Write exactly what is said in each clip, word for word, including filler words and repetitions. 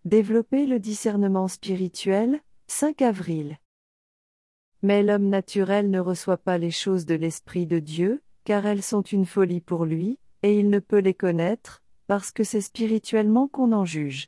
Développer le discernement spirituel, cinq avril. Mais l'homme naturel ne reçoit pas les choses de l'Esprit de Dieu, car elles sont une folie pour lui, et il ne peut les connaître, parce que c'est spirituellement qu'on en juge.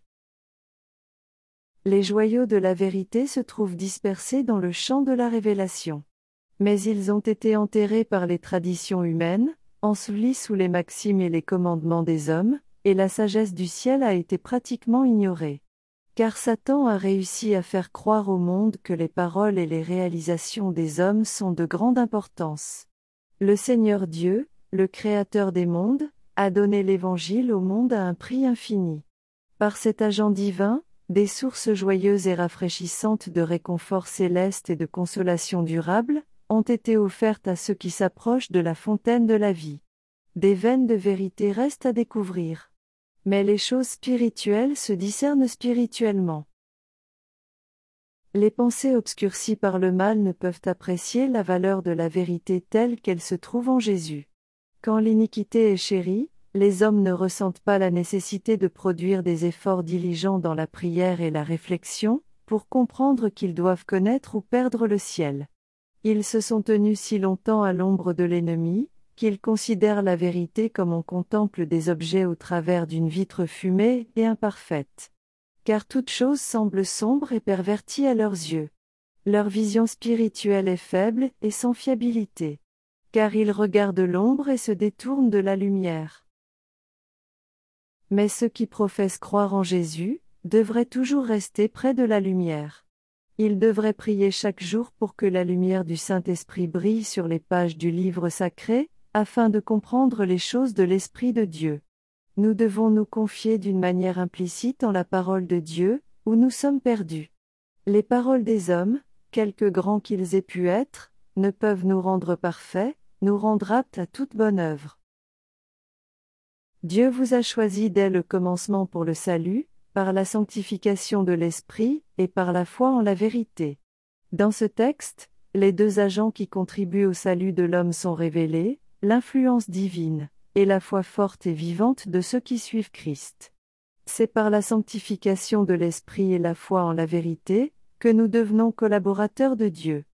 Les joyaux de la vérité se trouvent dispersés dans le champ de la révélation. Mais ils ont été enterrés par les traditions humaines, ensevelis sous les maximes et les commandements des hommes, et la sagesse du ciel a été pratiquement ignorée. Car Satan a réussi à faire croire au monde que les paroles et les réalisations des hommes sont de grande importance. Le Seigneur Dieu, le Créateur des mondes, a donné l'Évangile au monde à un prix infini. Par cet agent divin, des sources joyeuses et rafraîchissantes de réconfort céleste et de consolation durable, ont été offertes à ceux qui s'approchent de la fontaine de la vie. Des veines de vérité restent à découvrir. Mais les choses spirituelles se discernent spirituellement. Les pensées obscurcies par le mal ne peuvent apprécier la valeur de la vérité telle qu'elle se trouve en Jésus. Quand l'iniquité est chérie, les hommes ne ressentent pas la nécessité de produire des efforts diligents dans la prière et la réflexion, pour comprendre qu'ils doivent connaître ou perdre le ciel. Ils se sont tenus si longtemps à l'ombre de l'ennemi, qu'ils considèrent la vérité comme on contemple des objets au travers d'une vitre fumée et imparfaite. Car toute chose semble sombre et pervertie à leurs yeux. Leur vision spirituelle est faible et sans fiabilité. Car ils regardent l'ombre et se détournent de la lumière. Mais ceux qui professent croire en Jésus, devraient toujours rester près de la lumière. Ils devraient prier chaque jour pour que la lumière du Saint-Esprit brille sur les pages du livre sacré, afin de comprendre les choses de l'Esprit de Dieu. Nous devons nous confier d'une manière implicite en la parole de Dieu, où nous sommes perdus. Les paroles des hommes, quelque grands qu'ils aient pu être, ne peuvent nous rendre parfaits, nous rendre aptes à toute bonne œuvre. Dieu vous a choisi dès le commencement pour le salut, par la sanctification de l'Esprit, et par la foi en la vérité. Dans ce texte, les deux agents qui contribuent au salut de l'homme sont révélés, l'influence divine, et la foi forte et vivante de ceux qui suivent Christ. C'est par la sanctification de l'Esprit et la foi en la vérité, que nous devenons collaborateurs de Dieu.